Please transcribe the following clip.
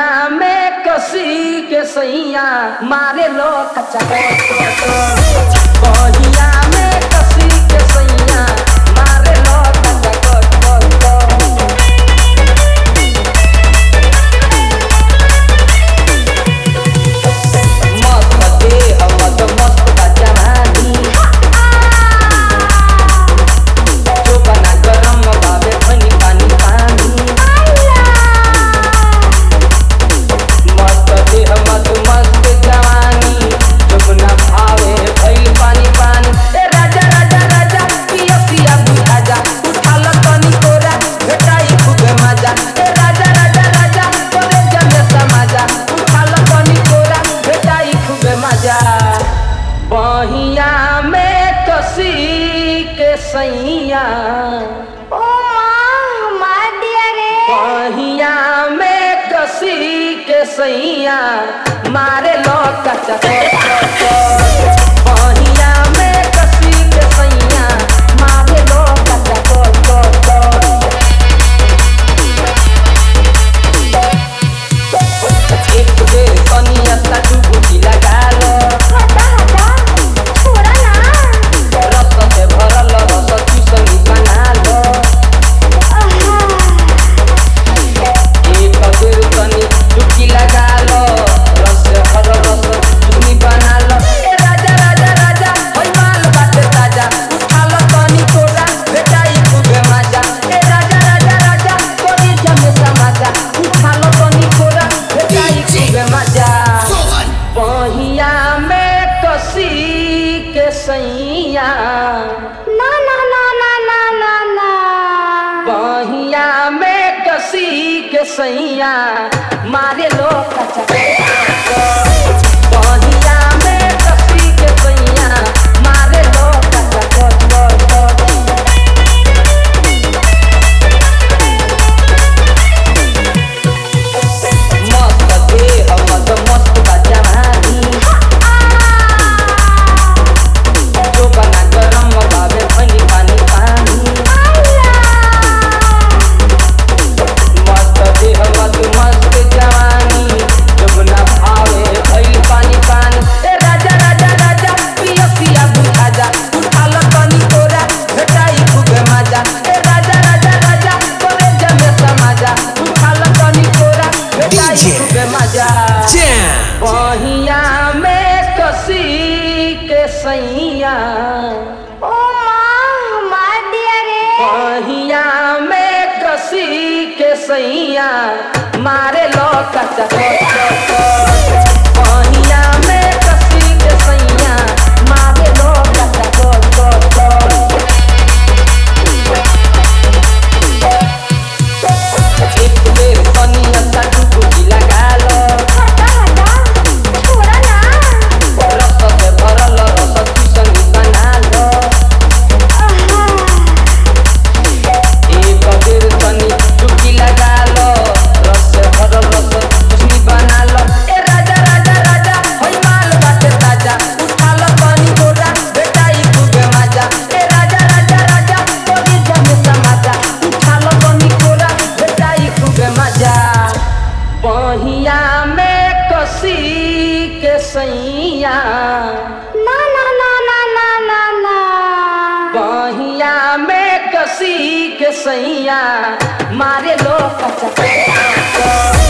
बहिया में कसी के सैया मारे लो कच्चा बहिया में कसी के सैया मारे लो कच्चा मस्त देह मत मस्त बच्चा भानी जो बना गरम बाबे पानी पानी पानी मस्त देह मत मस्त जवानी जुगना भावे भइल पानी पानी ए राजा राजा राजा पिया पिया बुझा जा उठा ल तनी तोरा भेटाई खूब मजा ए राजा राजा राजा तोरे जमे समाजा उठा ल तनी तोरा भेटाई खूब मजा बहिया में कसी के सैया ओ मार दिया रे बहिया में कसी के सैया मारे लो कच्चा बहिया में कसी के सैया मारे लो कच्चा एक बेर कनिया सा डुबकी लगा लो हटा हटा छोड़ा ना रस से भरल रस चूसनी बना लो एक बेर कनी डुबकी लगा लो रस से भरल रस चूसनी बना लो ए राजा राजा राजा होई माल बाटे ताजा उठा लो तनी तोरा भेटाई खूब मजा ए राजा राजा राजा तोरी जमे समाजा उठा लो तनी तोरा भेटाई खूब मजा बहिया में कसी के सैया ना ना ना ना ना ना ना बहिया में कसी के सैया मारे लो कच्चा बहिया में कसी के सैया मारे लो कच्चा मस्त देह मत मस्त बच्चा भानी जो बना गरम बाबे पानी पानी पानी मस्त देह मत मस्त जवानी जुगना भावे भइल पानी पानी ए राजा राजा राजा पिया पिया बुझा जा उठा ल तनी तोरा भेटाई खूब मजा ए राजा राजा राजा तोरे जमे समाजा उठा ल तनी तोरा भेटाई खूब मजा बहिया में कसी के सैया ओ मार दिया रे बहिया में कसी के सैया मारे लो कच्चा बहिया में कसी के सैया मारे लो कच्चा एक बेर कनिया सा डुबकी लगा लो हटा हटा छोड़ा ना रस से भरल रस चूसनी बना लो एक बेर तनी डुबकी लगा लो रस से भरल रस चूसनी बना लो ए राजा राजा राजा होई माल बाटे ताजा उठा लो तनी तोरा भेटाई खूब मजा ए राजा राजा राजा तोरी जमे समाजा उठा लो तनी तोरा भेटाई खूब मजा बहिया में कसी के सैया ना ना ना ना ना ना ना बहिया में कसी के सैया मारे लो कच्चा